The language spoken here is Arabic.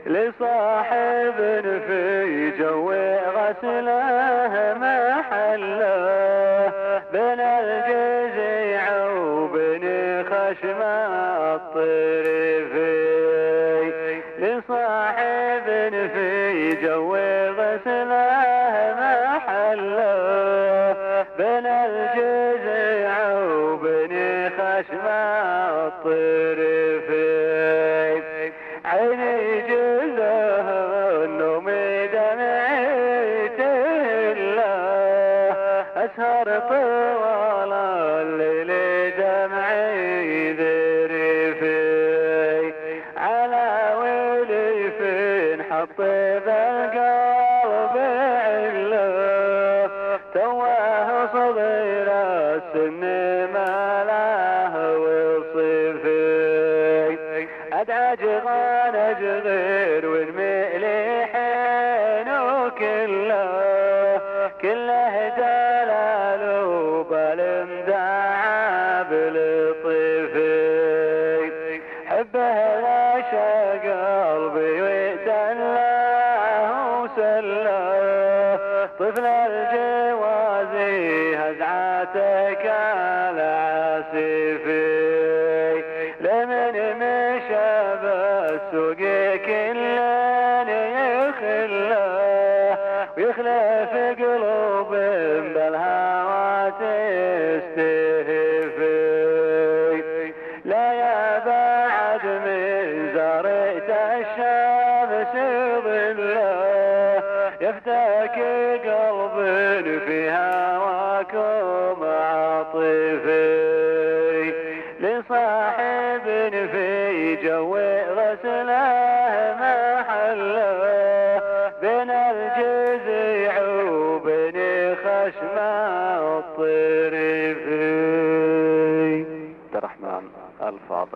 لصاحب في جو غسله محله بين الجزيع وبين خشم الطرفين. لصاحب في جو غسله محله بين الجزيع وبين خشم الطرفين. عيني جله النوم دمعي تهله أسهر طوال الليل دمعي ذرفي. على وليف حط بالقلب عله تواه صغير السن ما له وصفي. أدعى جغان أجغير والمليحين كله دلال وبالمداع بلطفي. حبه غشى قلبي وتله وسله طفل الجوازي هزعتك العاسفي. لمن مشى بالسوق كلن يخله ويخلف قلوب بالهوى تستهفي. لا يا بعد من زريت الشمس ظله يفتك قلب في هواكم عاطفي. لصاحب في جو غسله محله بين الجزيع وبين خشم الطرفين. عبد الرحمن الفاضل.